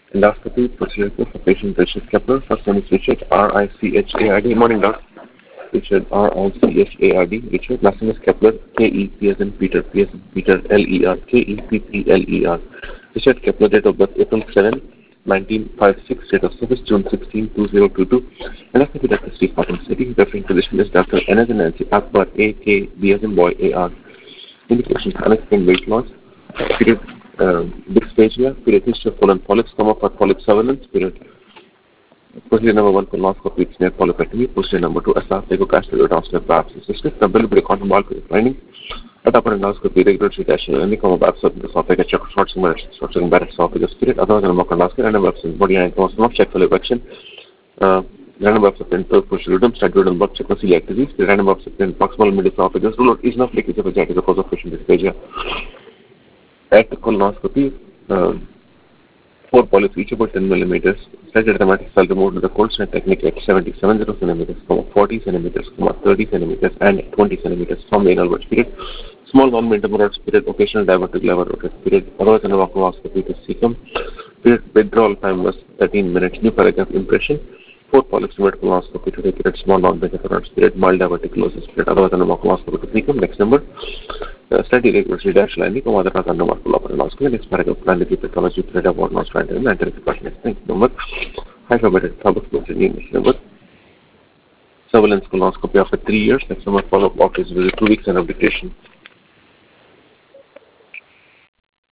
Endoscopy procedure for patient Richard Kepler. First name is Richard, R-I-C-H-A-R-D. Morning, Doc. Richard, R-I-C-H-A-R-D. Richard. Last name is Kepler, K-E-P as in Peter, P as in Peter, L-E-R, K-E-P-P-L-E-R. Richard Kepler, date of birth, April 7, 1956, date of service, June 16, 2022. Endoscopy, Dr. Steve Cotton City. Referring physician is Dr. N as in Nancy, Akbar, A-K, B as in boy, A-R. Indications, unexplained weight loss, period, dysphagia, period, history of colon polyps, for polyp surveillance, period, procedure number 1, colonoscopy with snare polypectomy, procedure number 2, esophagogastric downstairs biopsy system, available quantum ball findings, at upper endoscopy, regulatory dash, any form of abscess of the esophagus, short-circuit bad esophagus, period, otherwise than a mock endoscopy, random abscess, body anatomy, check for erection, random abscess in perforatum, stridulum, blood check for celiac disease, random abscess in proximal mid-esophagus, rule out enough leakage of vagina as a cause of patient dysphagia. At the colonoscopy, 4 polyps, each about 10 millimeters, slightly dramatic cell removed with the cold strain technique at 70 centimeters, 40 centimeters, 30 centimeters, and 20 centimeters from the anal verge, period. Small non-intermediate period, occasional diverted lever rotate, period. Otherwise, an colonoscopy to cecum, period. Withdrawal time was 13 minutes. New paragraph impression. 4 polyps made colonoscopy to take it, small non-intermediate period, mild diverticulosis, period. Otherwise, an colonoscopy to cecum. Next number. Study regulatory dash line, come other than number full of colonoscopy. Next paragraph, planetary pathology, period about not trying to enter the question. Next number. Hyperbated thrombosis, next number. Surveillance colonoscopy after 3 years. Next number, follow-up office visit, 2 weeks and application.